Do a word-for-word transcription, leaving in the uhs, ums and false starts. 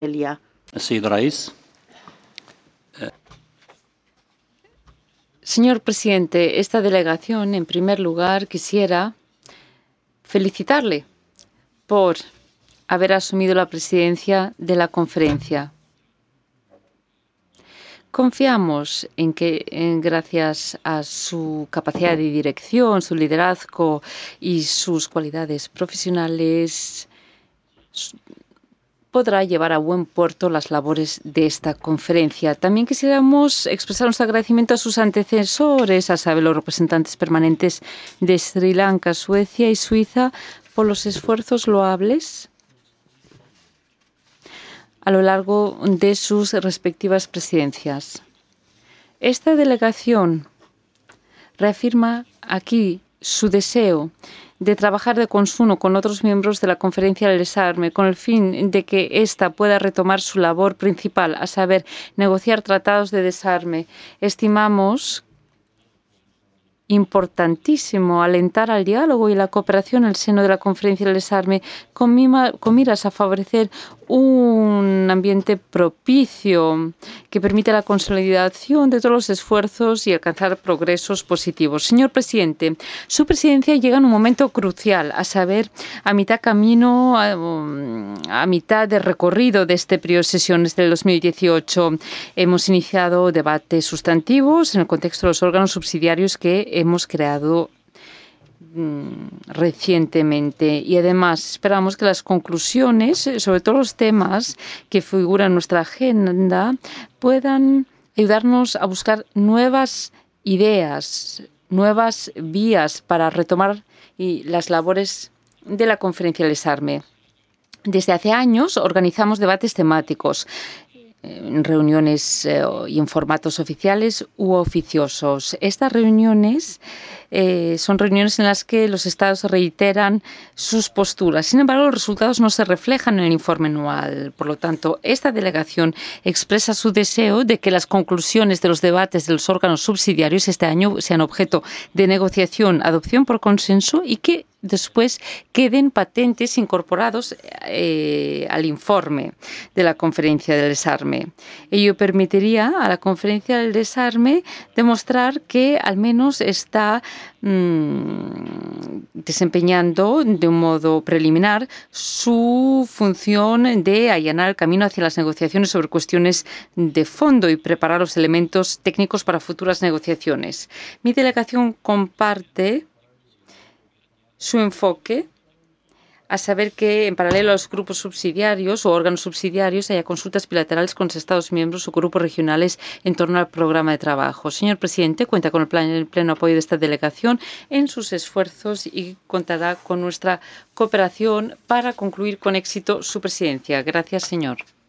Elia. السيد الرئيس. Señor presidente, esta delegación, en primer lugar, quisiera felicitarle por haber asumido la presidencia de la conferencia. Confiamos en que, en, gracias a su capacidad de dirección, su liderazgo y sus cualidades profesionales, podrá llevar a buen puerto las labores de esta conferencia. También quisiéramos expresar nuestro agradecimiento a sus antecesores, a saber, los representantes permanentes de Sri Lanka, Suecia y Suiza, por los esfuerzos loables a lo largo de sus respectivas presidencias. Esta delegación reafirma aquí su deseo de trabajar de consuno con otros miembros de la Conferencia del Desarme, con el fin de que ésta pueda retomar su labor principal, a saber, negociar tratados de desarme. Estimamos importantísimo alentar al diálogo y la cooperación en el seno de la Conferencia del Desarme con, mima, con miras a favorecer un ambiente propicio que permita la consolidación de todos los esfuerzos y alcanzar progresos positivos. Señor presidente, su presidencia llega en un momento crucial, a saber, a mitad camino, a, a mitad de recorrido de este periodo de sesiones del dos mil dieciocho. Hemos iniciado debates sustantivos en el contexto de los órganos subsidiarios que hemos creado recientemente, y además esperamos que las conclusiones sobre todos los temas que figuran en nuestra agenda puedan ayudarnos a buscar nuevas ideas, nuevas vías para retomar y las labores de la Conferencia del Desarme. Desde hace años organizamos debates temáticos en reuniones eh, y en formatos oficiales u oficiosos. Estas reuniones eh, son reuniones en las que los Estados reiteran sus posturas. Sin embargo, los resultados no se reflejan en el informe anual. Por lo tanto, esta delegación expresa su deseo de que las conclusiones de los debates de los órganos subsidiarios este año sean objeto de negociación, adopción por consenso y que después queden patentes incorporados eh, al informe de la Conferencia del Desarme. Ello permitiría a la Conferencia del Desarme demostrar que al menos está mmm, desempeñando de un modo preliminar su función de allanar el camino hacia las negociaciones sobre cuestiones de fondo y preparar los elementos técnicos para futuras negociaciones. Mi delegación comparte su enfoque, a saber que, en paralelo a los grupos subsidiarios o órganos subsidiarios, haya consultas bilaterales con los Estados miembros o grupos regionales en torno al programa de trabajo. Señor presidente, cuenta con el, plan, el pleno apoyo de esta delegación en sus esfuerzos y contará con nuestra cooperación para concluir con éxito su presidencia. Gracias, señor.